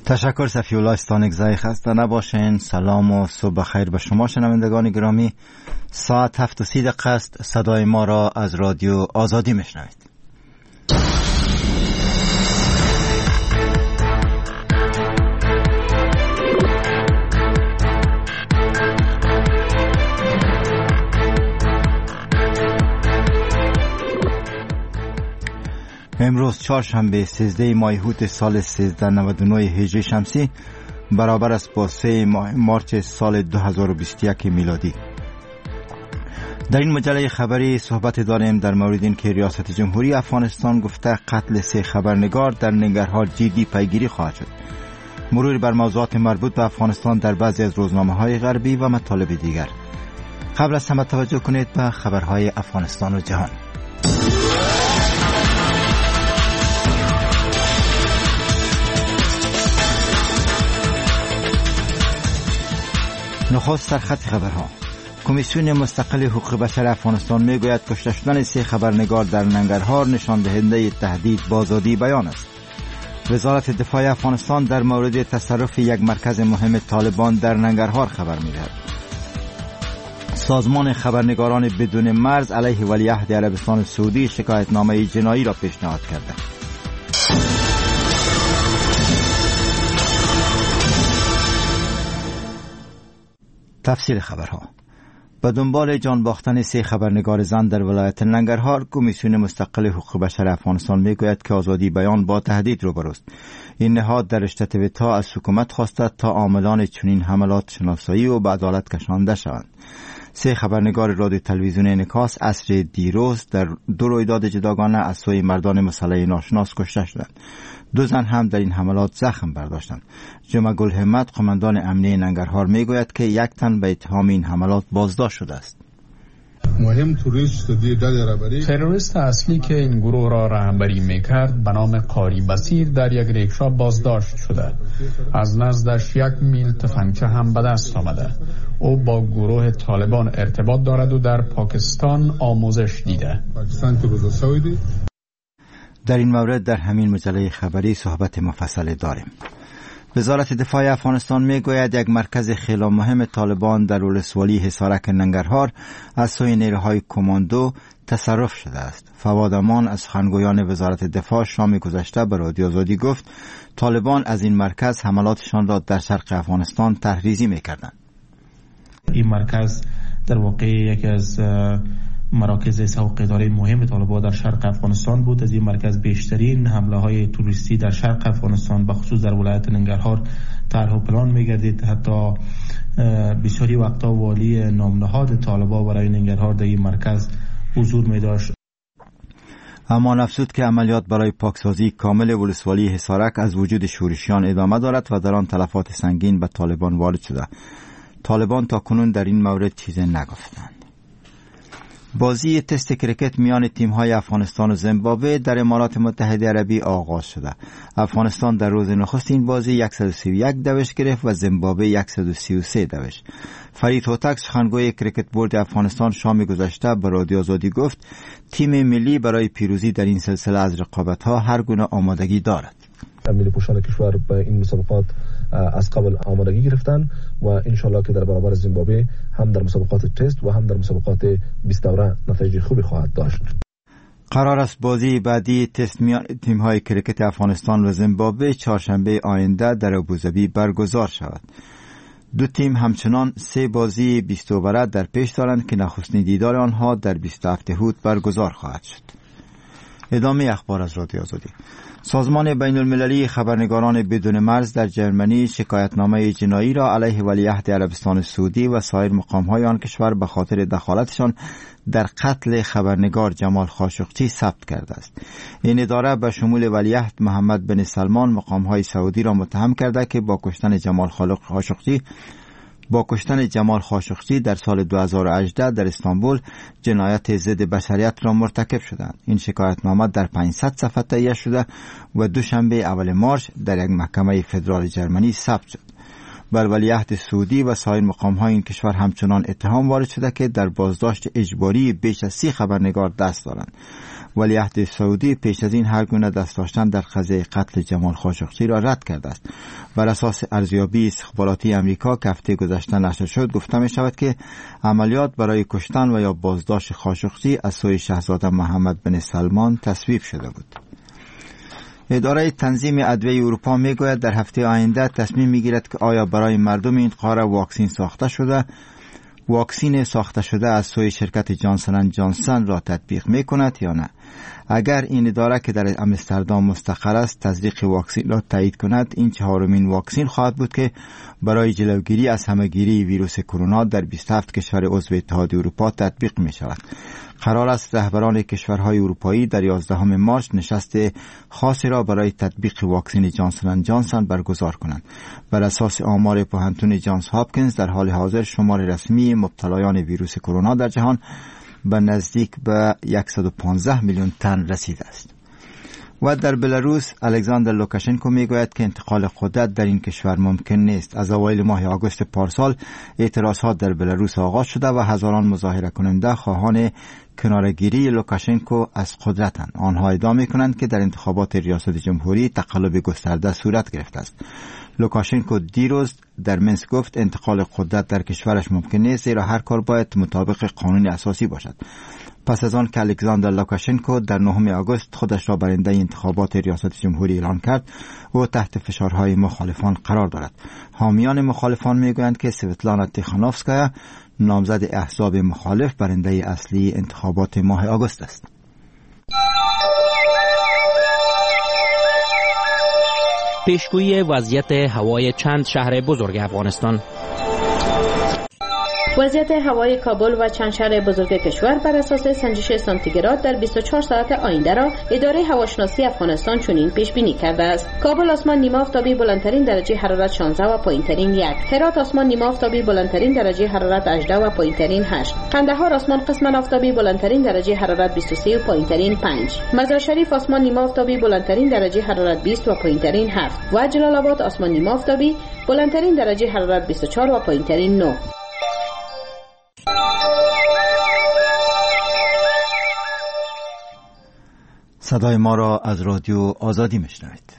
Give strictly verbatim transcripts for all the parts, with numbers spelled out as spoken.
تشکر صفی‌الله استانکزایی. خسته نباشین. سلام و صبح خیر به شما شنوندگان گرامی. ساعت هفت و سی دقیقه است. صدای ما را از رادیو آزادی میشنوید. امروز چهارشنبه سیزده ماه هوت سال سیزده نود و نه هجری شمسی برابر است با سه مارس سال دو هزار و بیست و یک میلادی. در این مجله خبری صحبت داریم در مورد این که ریاست جمهوری افغانستان گفته قتل سه خبرنگار در ننگرهار جدی پیگیری خواهد شد. مرور بر موضوعات مربوط به افغانستان در بعضی از روزنامه‌های غربی و مطالب دیگر. قبل از همه توجه کنید به خبرهای افغانستان و جهان. نخست سرخط خبرها. کمیسیون مستقل حقوق بشر افغانستان میگوید کشته شدن سه خبرنگار در ننگرهار نشان دهنده تهدید به آزادی بیان است. وزارت دفاع افغانستان در مورد تصرف یک مرکز مهم طالبان در ننگرهار خبر میدهد. سازمان خبرنگاران بدون مرز علیه ولیعهد عربستان سعودی شکایتنامه جنایی را پیشنهاد کرده. تفصیل خبرها. به دنبال جان باختن سه خبرنگار زن در ولایت ننگرهار، کمیسیون مستقل حقوق بشر افغانستان میگوید که آزادی بیان با تهدید روبروست. این نهاد در رشته تویتا از حکومت خواسته تا عاملان چنین حملات شناسایی و به عدالت کشانده شوند. سه خبرنگار رادیو تلویزیون انعکاس عصر دیروز در دو رویداد جداگانه از سوی مردان مسلح ناشناس کشته شدند. دو زن هم در این حملات زخم برداشتند. جمعه گل همت قماندان امنیه ننگرهار میگوید که یک تن به اتهام این حملات بازداشت شده است. مهم تروریست اصلی که این گروه را رهبری میکرد به نام قاری بصیر در یک ریکشا بازداشت شده. از نزدش یک میل تفنگچه هم به دست آمده. او با گروه طالبان ارتباط دارد و در پاکستان آموزش دیده. در این مورد در همین مجله خبری صحبت مفصل داریم. وزارت دفاع افغانستان میگوید یک مرکز خیلی مهم طالبان در ولسوالی حصارک ننگرهار از سوی نیروهای کماندو تصرف شده است. فواد امان از سخنگویان وزارت دفاع شام گذشته به رادیو آزادی گفت طالبان از این مرکز حملاتشان را در شرق افغانستان تحریزی میکردند. این مرکز در واقع یکی از مراکز سوق اداره مهم طالبان در شرق افغانستان بود. از این مرکز بیشترین حمله های توریستی در شرق افغانستان به خصوص در ولایت ننگرهار طرح و پلان میگردید. حتی بسیاری وقتا والی نامنهاد طالبان برای ننگرهار در این مرکز حضور می داشت. اما افزود که عملیات برای پاکسازی کامل ولسوالی حصارک از وجود شورشیان ادامه دارد و در آن تلفات سنگین به طالبان وارد شده. طالبان تا کنون در این مورد چیزی نگفتند. بازی تست کرکت میان تیم‌های افغانستان و زیمبابوه در امارات متحده عربی آغاز شده. افغانستان در روز نخست این بازی صد و سی و یک دوش گرفت و زیمبابوه صد و سی و سه دوش. فرید هوتک سخنگوی کرکت بورد افغانستان شام گذشته به رادیو آزادی گفت تیم ملی برای پیروزی در این سلسله از رقابت‌ها هر گونه آمادگی دارد. ملی پوشان کشور به این مسابقات از قبل آمادگی گرفتن و انشالله که در برابر زیمبابوه هم در مسابقات تست و هم در مسابقات بیست دوره نتایج خوبی خواهد داشت. قرار است بازی بعدی تست میان تیم‌های کرکت افغانستان و زیمبابوه چهارشنبه آینده در ابوظبی برگزار شود. دو تیم همچنان سه بازی بیست اووره در پیش دارند که نخستین دیدار آنها در بیست و هفت هوت برگزار خواهد شد. ادامه اخبار از رادیو آزادی. سازمان بین المللی خبرنگاران بدون مرز در جرمنی شکایتنامه جنایی را علیه ولیعهد عربستان سعودی و سایر مقام‌های آن کشور به خاطر دخالتشان در قتل خبرنگار جمال خاشقچی ثبت کرده است. این اداره به شمول ولیعهد محمد بن سلمان مقام‌های سعودی را متهم کرده که با کشتن جمال خاشقچی با کشتن جمال خاشقچی در سال دو هزار و هجده در استانبول جنایت ضد بشریت را مرتکب شدند. این شکایتنامه در پانصد صفحه تهیه شده و دوشنبه اول مارس در یک محکمه فدرال جرمنی ثبت شد. بر ولیعهد سعودی و سایر مقام‌های این کشور همچنان اتهام وارد شده که در بازداشت اجباری بیش از سی خبرنگار دست دارند. ولیعهد سعودی پیش از این هر گونه دست داشتن در قضیه قتل جمال خاشقچی را رد کرده است. بر اساس ارزیابی استخباراتی امریکا که هفته گذشته نشر شد، گفته می شود که عملیات برای کشتن و یا بازداشت خاشقچی از سوی شاهزاده محمد بن سلمان تصویب شده بود. اداره تنظیم ادویه اروپا می گوید در هفته آینده تصمیم می گیرد که آیا برای مردم این قاره واکسین ساخته شده واکسین ساخته شده از سوی شرکت جانسن اند جانسن را تطبیق می کند یا نه. اگر این اداره که در آمستردام مستقر است تزریق واکسین را تایید کند، این چهارمین واکسین خواهد بود که برای جلوگیری از همهگیری ویروس کرونا در بیست و هفت کشور عضو اتحادیه اروپا تطبیق می شود. قرار است رهبران کشورهای اروپایی در یازدهم مارس نشست خاصی را برای تطبیق واکسن جانسن اند جانسن برگزار کنند. بر اساس آمار پوهنتون جانز هاپکینز در حال حاضر شمار رسمی مبتلایان ویروس کرونا در جهان به نزدیک به صد و پانزده میلیون تن رسیده است. و در بلاروس الکساندر لوکاشنکو میگوید که انتقال قدرت در این کشور ممکن نیست. از اوایل ماه آگوست پارسال اعتراضات در بلاروس آغاز شده و هزاران مظاهره کننده خواهان کنارگیری لوکاشنکو از قدرتند. آنها ادعا میکنند که در انتخابات ریاست جمهوری تقلب گسترده صورت گرفته است. لوکاشنکو دیروز در منسک گفت انتقال قدرت در کشورش ممکن نیست، زیرا هر کار باید مطابق قانون اساسی باشد. پس از آن که الکساندر لوکاشنکو در نهم آگوست خودش را برنده انتخابات ریاست جمهوری اعلان کرد، او تحت فشارهای مخالفان قرار دارد. حامیان مخالفان میگویند که سویتلانا تیخانوفسکایا نامزد احزاب مخالف برنده اصلی انتخابات ماه آگوست است. پیشگویی وضعیت هوای چند شهر بزرگ افغانستان. وضعیت هوای کابل و چند شهر بزرگ کشور بر اساس سنجش سانتیگراد در بیست و چهار ساعت آینده را اداره هواشناسی افغانستان چنین پیش بینی کرده است: کابل آسمان نیمه آفتابی بلندترین درجه حرارت شانزده و پایینترین یک، هرات آسمان نیمه آفتابی بلندترین درجه حرارت هجده و پایینترین هشت، قندهار آسمان قسما آفتابی بلندترین درجه حرارت بیست و سه و پایینترین پنج، مزار شریف آسمان نیمه آفتابی بلندترین درجه حرارت بیست و پایینترین هفت و جلال آباد آسمان نیمه آفتابی بلندترین درجه حرارت بیست و چهار و پایینترین نه. صدای ما را از رادیو آزادی میشنوید.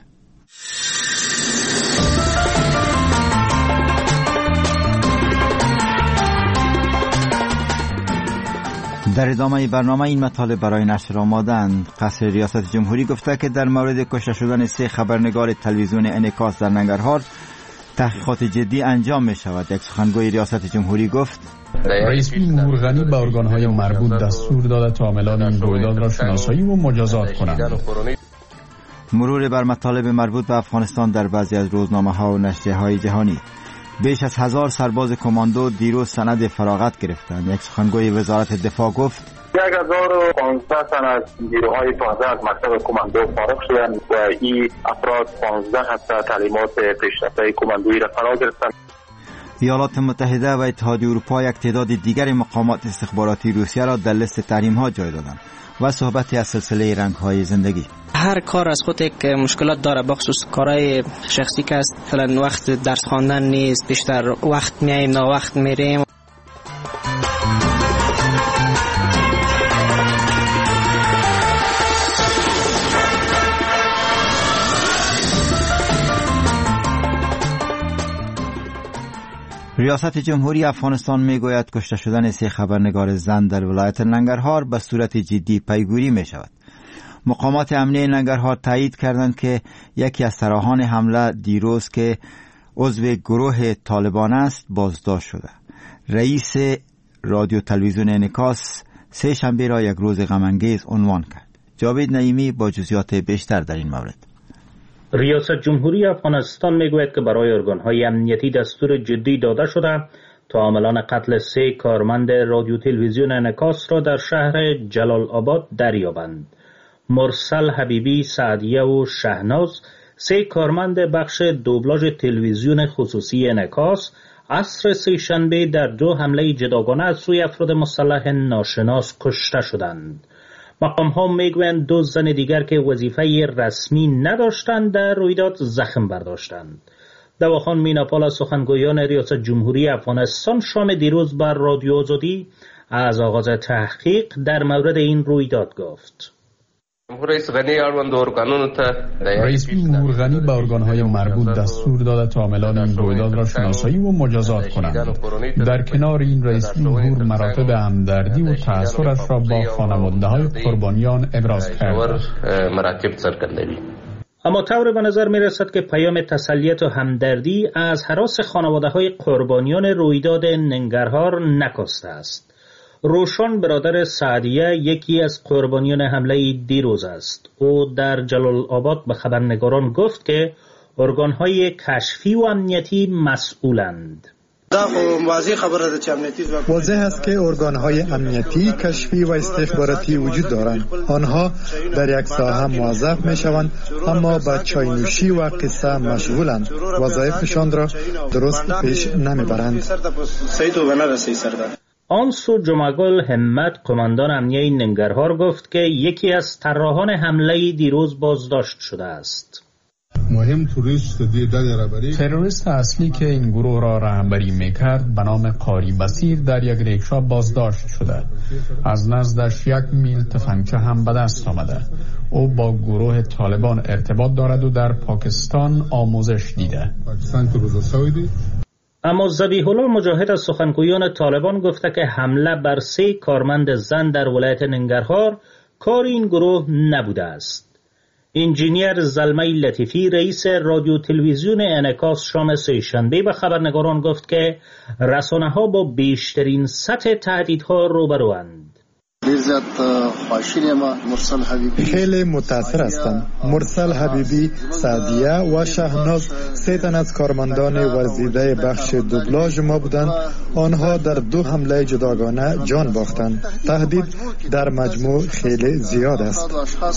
در ادامه برنامه این مطالب برای نشر آمادند. قصر ریاست جمهوری گفته که در مورد کشته شدن سه خبرنگار تلویزیون انعکاس در ننگرهار تحقیقات جدی انجام می شود. یک سخنگوی ریاست جمهوری گفت رئیس جمهور غنی به ارگان‌های مربوط دستور داده تا عاملان این رویداد را شناسایی و مجازات کنند. مرور بر مطالب مربوط به افغانستان در بعضی از روزنامه‌ها و نشریه‌های جهانی. بیش از هزار سرباز کماندو دیروز سند فراغت گرفتند. یک سخنگوی وزارت دفاع گفت یک هزار و پانزده تن از نیروهای تازه از مکتب کماندو فارغ شدند و این افراد پانزده هفته تعلیمات پیشرفته کماندویی را فرا گرفتند. ایالات متحده و اتحادیه اروپا یک تعداد دیگر مقامات استخباراتی روسیه را در لیست تحریم‌ها جای دادند. و صحبتی از سلسله رنگ‌های زندگی. هر کار از خود یک مشکلات داره، بخصوص کارهای شخصی که است. مثلا وقت درس خواندن نیست، بیشتر وقت میایم نه وقت میریم. ریاست جمهوری افغانستان میگوید کشته شدن سه خبرنگار زن در ولایت ننگرهار به صورت جدی پیگیری می شود. مقامات امنیه ننگرهار تایید کردند که یکی از سراحان حمله دیروز که عضو گروه طالبان است بازداشت شده. رئیس رادیو تلویزیون انعکاس سه شنبه را یک روز غم‌انگیز عنوان کرد. جاوید نعیمی با جزئیات بیشتر در این مورد. ریاست جمهوری افغانستان میگوید که برای ارگان‌های امنیتی دستور جدی داده شده تا عاملان قتل سه کارمند رادیو تلویزیون انعکاس را در شهر جلال آباد دریابند. مرسل حبیبی، سعدیه و شهناز، سه کارمند بخش دوبلاژ تلویزیون خصوصی انعکاس، عصر سه شنبه در دو حمله جداگانه از سوی افراد مسلح ناشناس کشته شدند. مقام ها میگویند دو زن دیگر که وظیفه رسمی نداشتند در رویداد زخم برداشتند. دواخان میناپال از سخنگویان ریاست جمهوری افغانستان شام دیروز بر رادیو آزادی از آغاز تحقیق در مورد این رویداد گفت. رئیس جمهور غنی به ارگان‌های مربوط دستور داده تا عاملان این رویداد را شناسایی و مجازات کنند. در کنار این رئیس جمهور مراتب همدردی و تأثیرش را با خانواده‌های قربانیان ابراز کرد. اما طور به نظر می رسد که پیام تسلیت و همدردی از هراس خانواده‌های قربانیان رویداد ننگرهار نکاسته است. روشن برادر سعدیه یکی از قربانیان حمله دیروز است. او در جلال آباد به خبرنگاران گفت که ارگان‌های کشفی و امنیتی مسئولند. واضح است که ارگان‌های امنیتی، کشفی و استخباراتی وجود دارند. آنها در یک ساحه موظف می‌شوند اما به چای‌نوشی و قصه مشغولند. وظایفشان را درست پیش نمی‌برند. آنسو جمعگل همت قماندان امنیه ننگرهار گفت که یکی از طراحان حمله دیروز بازداشت شده است. مهم تروریست اصلی که این گروه را رهبری میکرد به نام قاری بصیر در یک ریکشا بازداشت شده. از نزدش یک میل تفنگچه هم به دست آمده. او با گروه طالبان ارتباط دارد و در پاکستان آموزش دیده. اما ذبیح الله مجاهد از سخنگویان طالبان گفته که حمله بر سه کارمند زن در ولایت ننگرهار کار این گروه نبوده است. انجینیر زلمه لطیفی رئیس رادیو تلویزیون انعکاس شام سه‌شنبه به خبرنگاران گفت که رسانه‌ها با بیشترین سطح تهدیدها روبروند. خیلی متاثر هستم. مرسل حبیبی، سعدیه و شهناز سه تن از کارمندان ورزیده بخش دوبلاژ ما بودند. آنها در دو حمله جداگانه جان باختند. تهدید در مجموع خیلی زیاد است.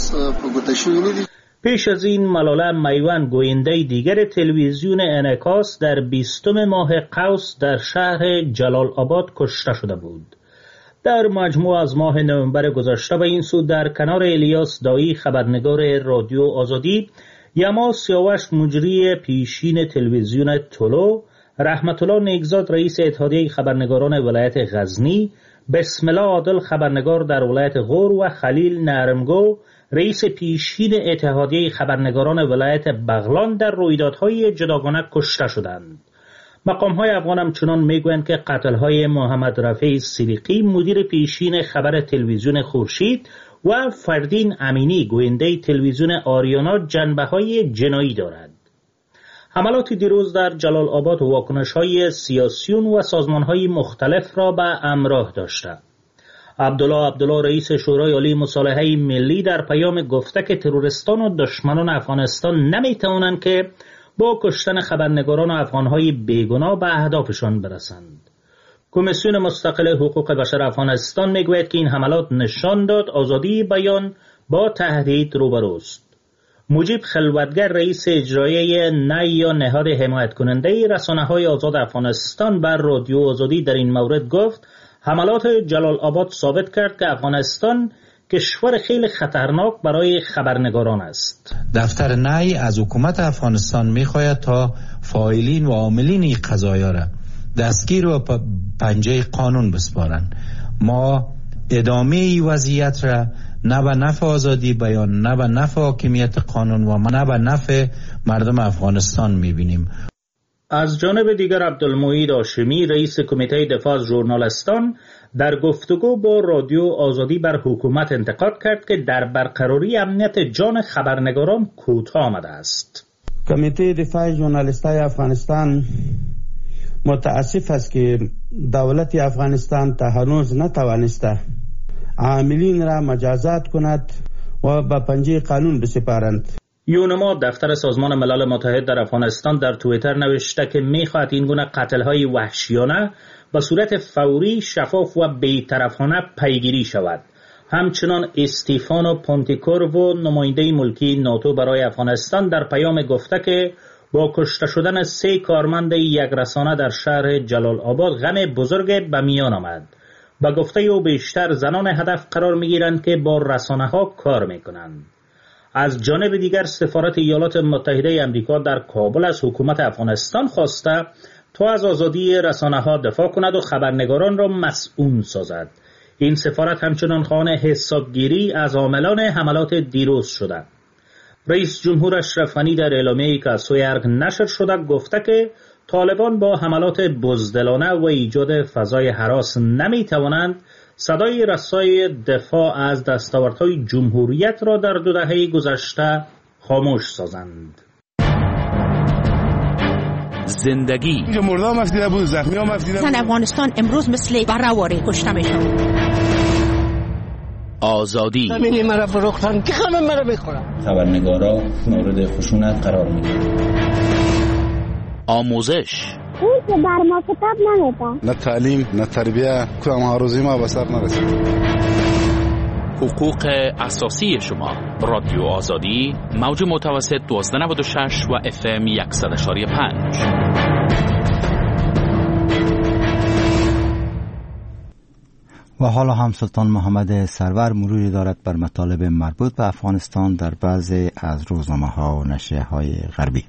پیش از این ملاله میوان گوینده دیگر تلویزیون انعکاس در بیستم ماه قوس در شهر جلال آباد کشته شده بود. در مجموع از ماه نوامبر گذشته به این سو در کنار الیاس دایی خبرنگار رادیو آزادی، یما سیاوش مجری پیشین تلویزیون طلو، رحمت الله نیکزاد رئیس اتحادیه خبرنگاران ولایت غزنی، بسم الله عادل خبرنگار در ولایت غور و خلیل نرمگو رئیس پیشین اتحادیه خبرنگاران ولایت بغلان در رویدادهای جداگانه کشته شدند. مقام‌های افغان همچنان میگویند که قتل‌های محمد رفیع صدیقی مدیر پیشین خبر تلویزیون خورشید و فردین امینی گوینده تلویزیون آریانا جنبه‌های جنایی دارد. حملات دیروز در جلال آباد واکنش‌های سیاسیون و سازمان‌های مختلف را به همراه داشته. عبدالله عبدالله رئیس شورای عالی مصالحه ملی در پیام گفته که تروریستان و دشمنان افغانستان نمی‌توانند که با کشتن خبرنگاران و افغان‌های بیگناه به اهدافشان برسند. کمیسیون مستقل حقوق بشر افغانستان میگوید که این حملات نشان داد آزادی بیان با تهدید روبروست. مجیب خلوتگر رئیس اجرایی نی یا نهاد حمایت کننده رسانه‌های آزاد افغانستان بر رادیو آزادی در این مورد گفت حملات جلال آباد ثابت کرد که افغانستان کشور خیلی خطرناک برای خبرنگاران است. دفتر نی از حکومت افغانستان میخواهد تا فاعلین و عاملین این قضایا را دستگیر و پنجه قانون بسپارند. ما ادامه این وضعیت را نه به نفع آزادی بیان، نه به نفع حاکمیت قانون و نه به نفع مردم افغانستان میبینیم. از جانب دیگر عبدالمعید هاشمی رئیس کمیته دفاع از ژورنالیستان در گفتگو با رادیو آزادی بر حکومت انتقاد کرد که در برقراری امنیت جان خبرنگاران کوتاه آمده است. کمیته دفاع ژورنالیستای افغانستان متاسف است که دولت افغانستان تا هنوز نتوانسته عاملین را مجازات کند و به پنجه قانون بسپارند. یونما دفتر سازمان ملل متحد در افغانستان در توییتر نوشته که میخواهد این گونه قتل‌های وحشیانه به صورت فوری، شفاف و بی‌طرفانه پیگیری شود. همچنان استیفانو پونتیکورو نماینده ملکی ناتو برای افغانستان در پیام گفته که با کشته شدن سه کارمند یک رسانه در شهر جلال آباد غم بزرگ به میان آمد. با گفته او بیشتر زنان هدف قرار میگیرند که با رسانه ها کار میکنند. از جانب دیگر سفارت ایالات متحده آمریکا در کابل از حکومت افغانستان خواسته تا از آزادی رسانه‌ها دفاع کند و خبرنگاران را مسئول سازد. این سفارت همچنان خواهان حسابگیری از عاملان حملات دیروز شده. رئیس جمهور اشرف غنی در اعلامیه‌ای که از سوی ارگ نشر شده گفته که طالبان با حملات بزدلانه و ایجاد فضای هراس نمی‌توانند صدای رسای دفاع از دستاوردهای جمهوریت را در دو دهه گذشته خاموش سازند. زندگی مردم مفدیده بود، زخمی ها مفدیده بود. زن افغانستان امروز مثل برهواری کشته میشن. آزادی زمینی مرا فروختن که همه مرا بخورن. خبرنگارا مورد خشونت قرار میگیرن. آموزش اون که بر ما کتاب نمیده. نه تعلیم نه تربیه کدام هروزی ما به سر نرسید. حقوق اساسی شما. رادیو آزادی موج متوسط دوازده نود و شش و اف ام صد و پنج. و حالا هم سلطان محمد سرور مروری دارد بر مطالب مربوط به افغانستان در بعضی از روزنامه‌ها و نشریه‌های غربی.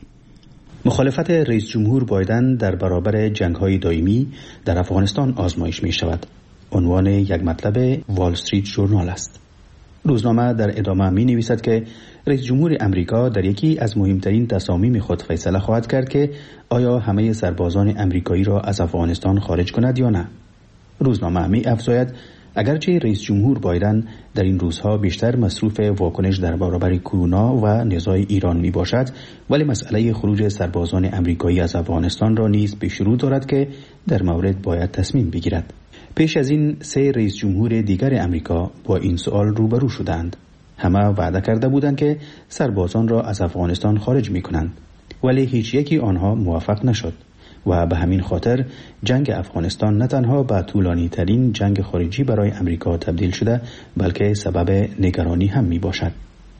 مخالفت رئیس جمهور بایدن در برابر جنگ‌های دائمی در افغانستان آزمایش می شود. عنوان یک مطلب وال استریت ژورنال است. روزنامه در ادامه می نویسد که رئیس جمهور امریکا در یکی از مهمترین تصامیم خود فیصله خواهد کرد که آیا همه سربازان امریکایی را از افغانستان خارج کند یا نه. روزنامه می افزاید اگرچه رئیس جمهور بایدن در این روزها بیشتر مصروف واکنش در برابر کرونا و نزاع ایران می باشد، ولی مسئله خروج سربازان امریکایی از افغانستان را نیز پیش رو دارد که در مورد باید تصمیم بگیرد. پیش از این سه رئیس جمهور دیگر امریکا با این سوال روبرو شدند. همه وعده کرده بودند که سربازان را از افغانستان خارج می کنند، ولی هیچ یکی آنها موفق نشد و به همین خاطر جنگ افغانستان نه تنها به طولانی ترین جنگ خارجی برای امریکا تبدیل شده، بلکه سبب نگرانی هم می باشد.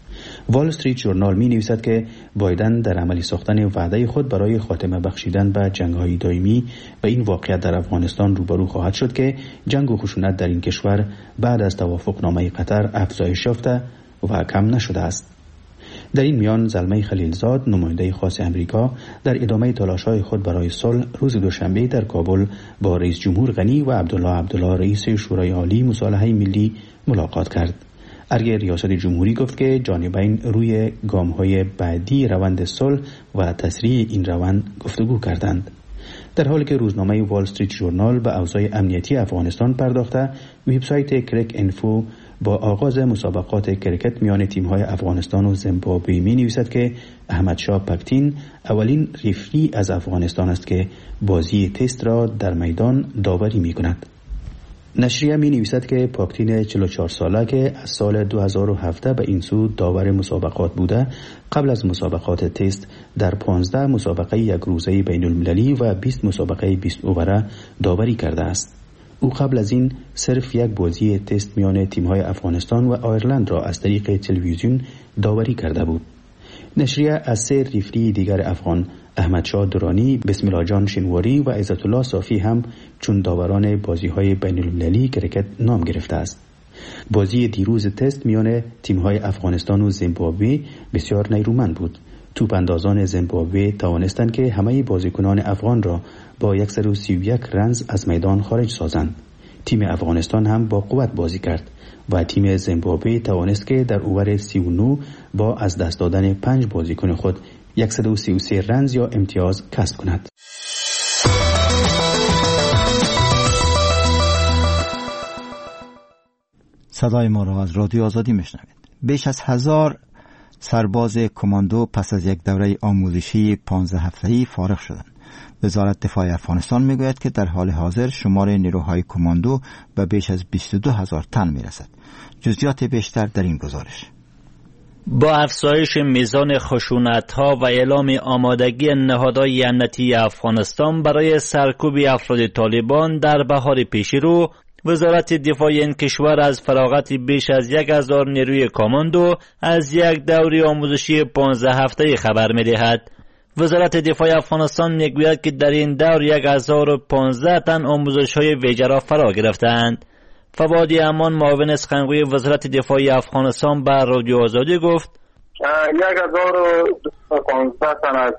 وال استریت ژورنال می نویسد که بایدن در عملی ساختن وعده خود برای خاتمه بخشیدن به جنگ‌های دائمی و این واقعیت در افغانستان روبرو خواهد شد که جنگ و خشونت در این کشور بعد از توافقنامه قطر افزایش یافته و کم نشده است. در این میان زلمه خلیلزاد نماینده خاص امریکا در ادامه تلاش‌های خود برای صلح روز دوشنبه در کابل با رئیس جمهور غنی و عبدالله عبدالله رئیس شورای عالی مصالحه ملی ملاقات کرد. ارگ ریاست جمهوری گفت که جانبین روی گام‌های بعدی روند صلح و تسریع این روند گفتگو کردند. در حالی که روزنامه وال استریت ژورنال به اوضاع امنیتی افغانستان پرداخته، وبسایت کرک انفو با آغاز مسابقات کرکت میان تیم‌های افغانستان و زیمبابوه می‌نویسد که احمد شاه پاکتین اولین رفری از افغانستان است که بازی تست را در میدان داوری می‌کند. نشریه می‌نویسد که پاکتین چهل و چهار ساله که از سال دو هزار و هفده به این سو داور مسابقات بوده، قبل از مسابقات تست در پانزده مسابقه یک روزه بین المللی و بیست مسابقه بیست اووره داوری کرده است. او قبل از این صرف یک بازی تست میان تیم‌های افغانستان و آیرلند را از طریق تلویزیون داوری کرده بود. نشریه از سه رفری دیگر افغان، احمد شاه درانی، بسم الله جان شینواری و عزت الله صافی هم چون داوران بازی‌های بین المللی کرکت نام گرفته است. بازی دیروز تست میان تیم‌های افغانستان و زیمبابوه بسیار نیرومند بود. توپ اندازان زیمبابوه توانستند که همه بازیکنان افغان را با صد و سی و یک رنز از میدان خارج سازند. تیم افغانستان هم با قوت بازی کرد و تیم زیمبابوه توانست که در اوور سی و نه با از دست دادن پنج بازیکن خود صد و سی و سه رنز یا امتیاز کسب کند. صدای ما را از رادیو آزادی میشنوید. بیش از هزار سرباز کماندو پس از یک دوره آموزشی پانزده هفته‌ای فارغ شدند. وزارت دفاع افغانستان میگوید که در حال حاضر شمار نیروهای کماندو به بیش از بیست و دو هزار تن میرسد. جزئیات بیشتر در این گزارش. با افزایش میزان خشونت‌ها و اعلام آمادگی نهادهای امنیتی افغانستان برای سرکوب افراد طالبان در بهار پیش رو، وزارت دفاع این کشور از فراغت بیش از یک هزار نیروی کماندو از یک دوره آموزشی پانزده هفته‌ای خبر می‌دهد. وزارت دفاع افغانستان میگوید که در این دور یک هزار و پانزده تن آموزش‌های ویژه را فرا گرفتند. فواد امان معاون سخنگوی وزارت دفاع افغانستان به رادیو آزادی گفت یک هزار و پانزده تن از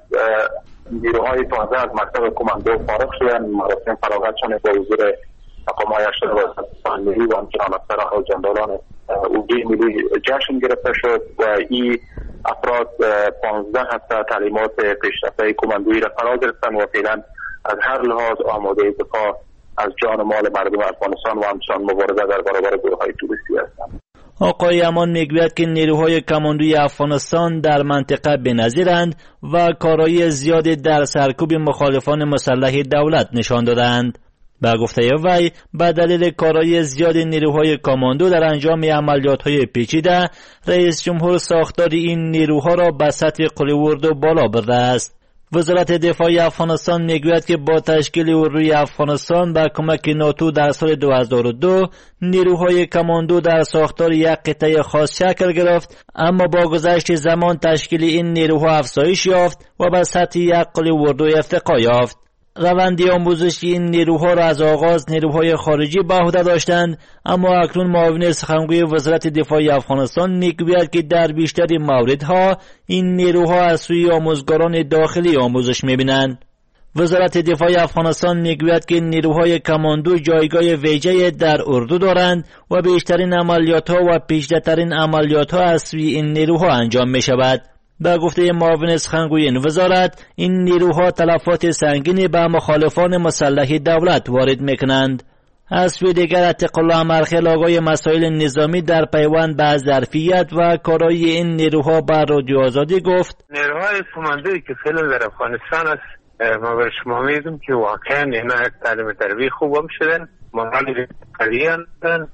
نیروهای تازه از مکتب کماندو فارغ شدن. مراسم فراغتشان با حضور مقام‌های ارشد وزارت ملی و همچنان افسران و جنرالان اوجی ملی جشن گرفته شد و این افراد پانزده هفته تعلیمات پیشرفته کماندویی را فرا گرفتن و فعلا از هر لحاظ آماده دفاع از جان و مال مردم افغانستان و همچنان مبارزه در برابر گروه‌های توریستی هستند. آقای امان میگوید که نیروهای کماندوی افغانستان در منطقه بی‌نظیرند و کارایی زیادی در سرکوب مخالفان مسلح دولت نشان دادند. به گفته وی به دلیل کارایی زیاد نیروهای کماندو در انجام عملیات‌های پیچیده، رئیس جمهور ساختار این نیروها را به سطح قلی اردو بالا برده است. وزارت دفاع افغانستان میگوید که با تشکیل اردوی افغانستان به کمک ناتو در سال دو هزار و دو نیروهای کماندو در ساختار یک قطعه خاص شکل گرفت، اما با گذشت زمان تشکیل این نیروها افزایش یافت و به سطح یک قلی اردو ارتقا یافت. روند آموزشی این نیروها را از آغاز نیروهای خارجی به عهده داشتند، اما اکنون معاون سخنگوی وزارت دفاع افغانستان میگوید که در بیشتر موردها این نیروها از سوی آموزگاران داخلی آموزش میبینند. وزارت دفاع افغانستان میگوید که نیروهای کماندو جایگاه ویژه‌ای در اردو دارند و بیشترین عملیات‌ها و پیچیده‌ترین عملیات‌ها از سوی این نیروها انجام می‌شود. به گفته معاون سخنگوی این وزارت، این نیروها تلفات سنگینی به مخالفان مسلح دولت وارد میکنند. از سوی دیگر عتیق الله امرخیل آقای مسائل نظامی در پیوند به ظرفیت و کارایی این نیروها بر رادیو آزادی گفت: نیروهای کماندویی که فعلا در افغانستان است، ما بر شما میگم که واقعا اینا تعلیم تربیت خوب هم شدن، مقالی قلیان دن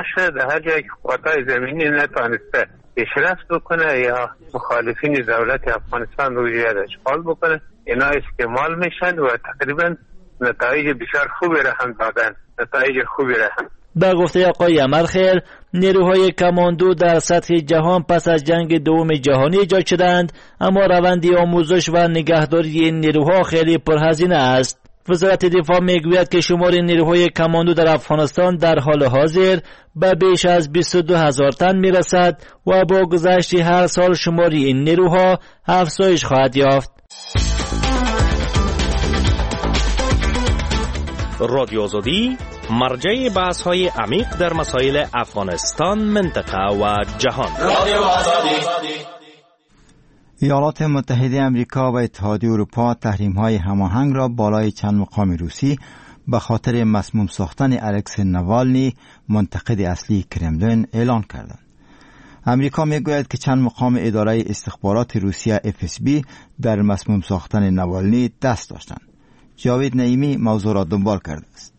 در هر جایی که قواتای زمینی نتوانسته پیشرفت بکنه یا مخالفین دولت افغانستان رو زیاد اشغال بکنه، اینا استعمال میشن و تقریبا نتایج بسیار خوبی را هم دادن، نتایج خوبی را هم. به گفته آقای امرخیل، نیروهای کماندو در سطح جهان پس از جنگ دوم جهانی ایجاد شدند، اما روند آموزش و نگهداری این نیروها خیلی پرهزینه است. وزارت دفاع میگوید که شمار نیروهای کماندو در افغانستان در حال حاضر به بیش از بیست و دو هزار تن میرسد و با گذشت هر سال شمار این نیروها افزایش خواهد یافت. رادیو آزادی مرجع بحث های عمیق در مسائل افغانستان، منطقه و جهان. رادیو آزادی. ایالات متحده امریکا و اتحادیه اروپا تحریم‌های هماهنگ را بالای چند مقام روسی به خاطر مسموم ساختن الکسی نوالنی، منتقد اصلی کرملین، اعلان کردند. امریکا میگوید که چند مقام اداره استخبارات روسیه اف اس بی در مسموم ساختن نوالنی دست داشتند. جاوید نعیمی موضوع را دنبال کرده است.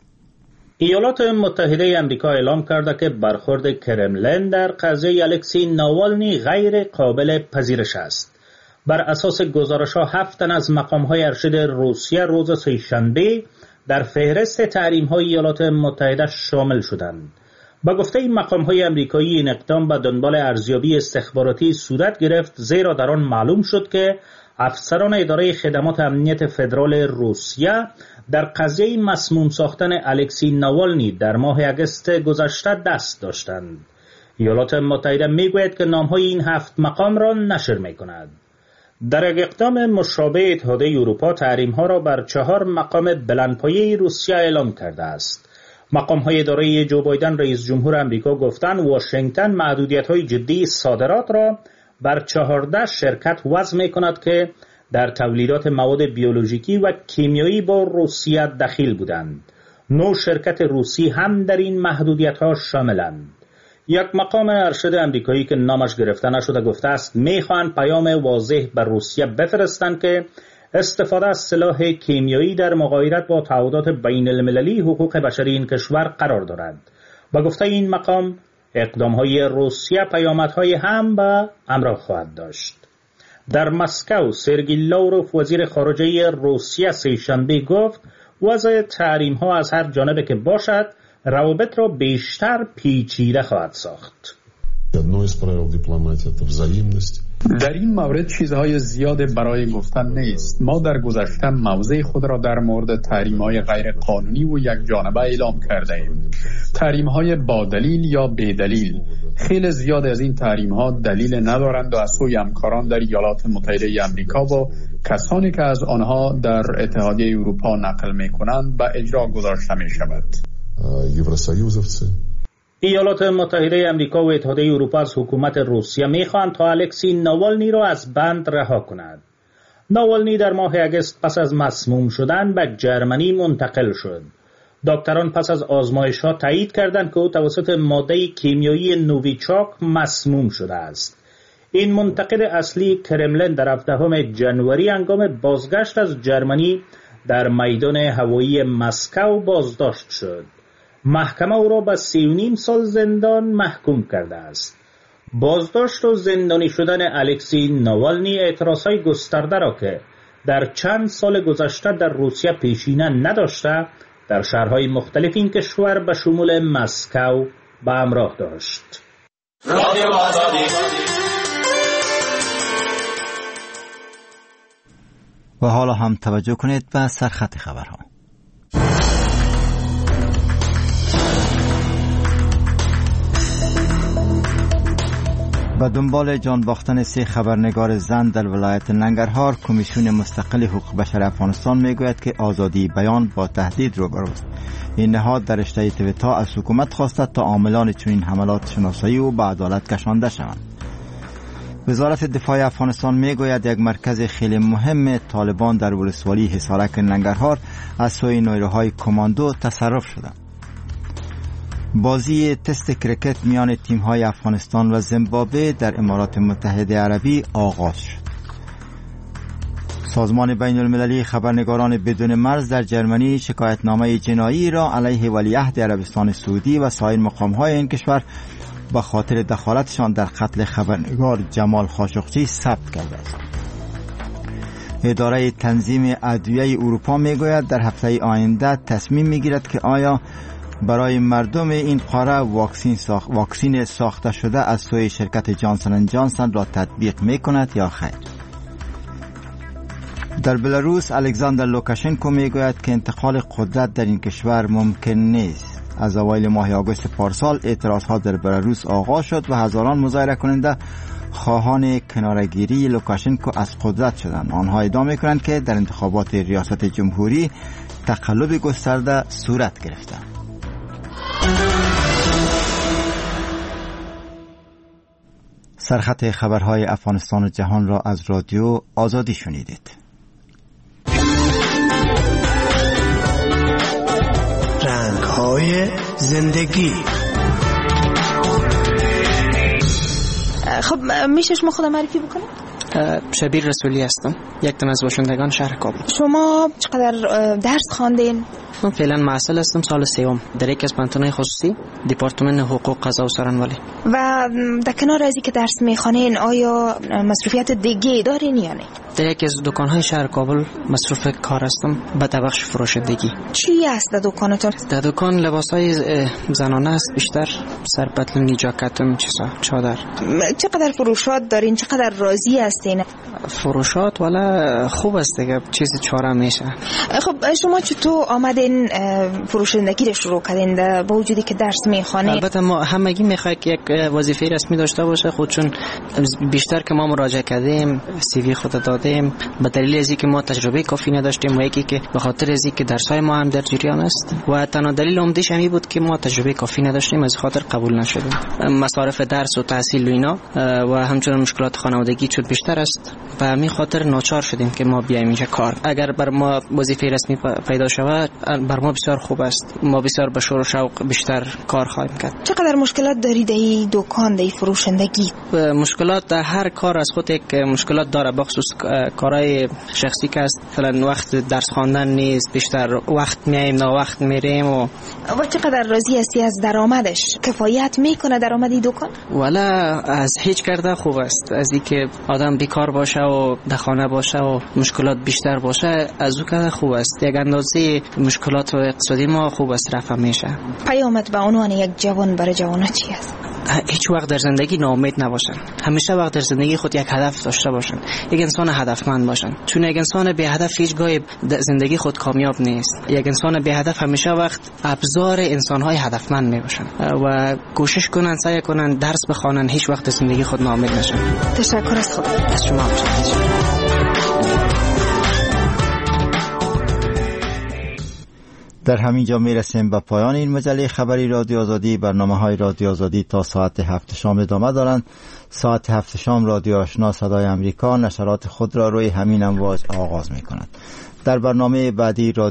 ایالات متحده امریکا اعلام کرده که برخورد کرملین در قضیه الکسی نوالنی غیر قابل پذیرش است. بر اساس گزارش‌ها هفت تن از مقام‌های ارشد روسیه روز سه‌شنبه در فهرست تحریم‌های ایالات متحده شامل شدند. با گفته این مقام‌های آمریکایی، این اقدام به دنبال ارزیابی استخباراتی صورت گرفت، زیرا در آن معلوم شد که افسران اداره خدمات امنیت فدرال روسیه در قضیه مسموم ساختن الکسی نوالنی در ماه اگست گذشته دست داشتند. ایالات متحده میگوید که نام‌های این هفت مقام را نشر می‌کند. در یک اقدام مشابه اتحادیه اروپا تحریم‌ها را بر چهار مقام بلندپایه روسیه اعلام کرده است. مقام‌های اداره جو بایدن رئیس جمهور آمریکا گفتند واشنگتن محدودیت‌های جدی صادرات را بر چهارده شرکت وضع می‌کند که در تولیدات مواد بیولوژیکی و کیمیایی با روسیه دخیل بودند. نه شرکت روسی هم در این محدودیت‌ها شاملند. یک مقام ارشد امریکایی که نامش گرفته نشده گفته است میخواهند پیام واضح به روسیه بفرستند که استفاده از سلاح کیمیایی در مغایرت با تعهدات بین المللی حقوق بشری این کشور قرار دارد. با گفته این مقام اقدام‌های روسیه پیامدهای هم به همراه خواهد داشت. در مسکو سرگئی لاوروف وزیر خارجه روسیه سه‌شنبه گفت وضع تحریم‌ها از هر جانب که باشد روابط را بیشتر پیچیده خواهد ساخت. Одно из правил дипломатии – это взаимность. در این مورد چیزهای زیاد برای گفتن نیست. ما در گذشته موضع خود را در مورد تحریم‌های غیر قانونی و یک جانبه اعلام کرده ایم. تحریم‌های با دلیل یا بی دلیل. خیلی زیاد از این تحریم‌ها دلیل ندارند و از سوی همکاران در ایالات متحده آمریکا و کسانی که از آنها در اتحادیه اروپا نقل می‌کنند به اجرا گذاشته می‌شود. ایالات متحده آمریکا و اتحادیه اروپا از حکومت روسیه می‌خواهند تا الکسی ناوالنی را از بند رها کند. ناوالنی در ماه اگست پس از مسموم شدن به جرمنی منتقل شد. دکتران پس از آزمایش‌ها تایید کردند که او توسط ماده کیمیایی نوویچاک مسموم شده است. این منتقد اصلی کرملین در هفدهم ژانویه هنگام بازگشت از جرمنی در میدان هوایی مسکو بازداشت شد. محکمه او را به سی و نیم سال زندان محکوم کرده است. بازداشت و زندانی شدن الکسی ناوالنی اعتراضهای گسترده را که در چند سال گذشته در روسیه پیشینه نداشته در شهرهای مختلف این کشور به شمول مسکو به همراه داشت. رادیو آزادی. و حالا هم توجه کنید به سرخط خبرها. به دنبال جان باختن سه خبرنگار زن در ولایت ننگرهار، کمیسیون مستقل حقوق بشر افغانستان میگوید که آزادی بیان با تهدید روبروست. این نهاد در رشته تویتا از حکومت خواسته تا عاملان چنین حملات شناسایی و به عدالت کشانده شوند. وزارت دفاع افغانستان میگوید یک مرکز خیلی مهم طالبان در ولسوالی حصارک ننگرهار از سوی نیروهای کماندو تصرف شده. بازی تست کرکت میان تیم‌های افغانستان و زیمبابوه در امارات متحده عربی آغاز شد. سازمان بین المللی خبرنگاران بدون مرز در جرمنی شکایتنامه جنایی را علیه ولیعهد عربستان سعودی و سایر مقام‌های این کشور به خاطر دخالتشان در قتل خبرنگار جمال خاشقچی ثبت کرده است. اداره تنظیم ادویه اروپا میگوید در هفته آینده تصمیم میگیرد که آیا برای مردم این قاره واکسین ساخت واکسین ساخته شده از سوی شرکت جانسن اند جانسن را تطبیق میکند یا خیر. در بلاروس الکساندر لوکاشنکو میگوید که انتقال قدرت در این کشور ممکن نیست. از اوایل ماه آگوست پارسال اعتراضات در بلاروس آغاز شد و هزاران مظاهره کننده خواهان کنارگیری لوکاشنکو از قدرت شدند. آنها ادعا میکنند که در انتخابات ریاست جمهوری تقلب گسترده صورت گرفته. سرخط خبرهای افغانستان و جهان را از رادیو آزادی شنیدید. رنگ‌های زندگی. خب میشه شما خودم معرفی بکنید؟ شبیر رسولی هستم، یک تن از باشندگان شهر کابل. شما چقدر درس خواندین؟ من فعلا معسل هستم، سال سوم در یک از پانتونای خصوصی دپارتمان حقوق قضا و سرانولی. و در کنار از اینکه درس میخوانین آیا مصروفیت دیگه دارین یا نه؟ در یک از دکان‌های شهر کابل مصروف کار هستم به بخش فروشندگی. چی است در دکانتون؟ در دکان لباس‌های زنانه است، بیشتر سرپتلونی، جاکتون، چیزا، چادر. چقدر فروشات دارین؟ چقدر راضی هستین؟ فروشات والا خوب است دیگه، چیز چاره میشه. خب شما چطور آمدین فروشندگی رو شروع کردین با وجودی که درس میخوانید؟ البته ما همگی میخواد که یک وظیفه رسمی داشته باشه، خود چون بیشتر که ما مراجعه کردیم سی وی خود دادیم به دلیل از اینکه ما تجربه کافی نداشتیم و یکی که به خاطر از اینکه درس‌های ما هم در جریان است و تنها دلیل عمده‌اش همین بود که ما تجربه کافی نداشتیم، از خاطر قبول نشدیم. مصارف درس و تحصیل و اینا و همچنین مشکلات خانوادگی چود بیشتر است و همین خاطر ناچار شدیم که ما بیایم اینجا کار. اگر بر ما وظیفه رسمی پیدا شود بر ما بسیار خوب است، ما بسیار به شور و شوق بیشتر کار خواهیم کرد. چقدر مشکلات دارید این دکان در فروشندگی؟ مشکلات در هر کار از خود یک مشکلات داره، بخصوص کارهای شخصی که است، مثلا وقت درس خواندن نیست، بیشتر وقت میایم نه وقت میریم. و و چقدر راضی هستی از درآمدش؟ کفایت میکنه درآمد این دکان؟ والا از هیچ کرده خوب است، از اینکه آدم بیکار باشه و در خانه باشه و مشکلات بیشتر باشه از او کرده خوب است. یک اندازه مشکلات و اقتصادی ما خوب است رفع میشه. پیامت به عنوان یک جوان برای جوانات چی است؟ هیچ وقت در زندگی ناامید نباشن، همیشه وقت در زندگی خود یک هدف داشته باشن، یک انسان هدفمند باشن، چون یک انسان بی هدف هیچگاه در زندگی خود کامیاب نیست. یک انسان بی هدف همیشه وقت ابزار انسان‌های هدفمند میباشن و کوشش کنن، سعی کنن درس بخوانن، هیچ وقت در زندگی خود ناامید نشن. تشکر از خود. از شما متشکرم. در همین جا می رسیم به پایان این مجله خبری رادیو آزادی. برنامه های رادیو آزادی تا ساعت هفت شام ادامه دارند. ساعت هفت شام رادیو آشنا صدای امریکا نشرات خود را روی همین امواج آغاز می کند. در برنامه بعدی رادیو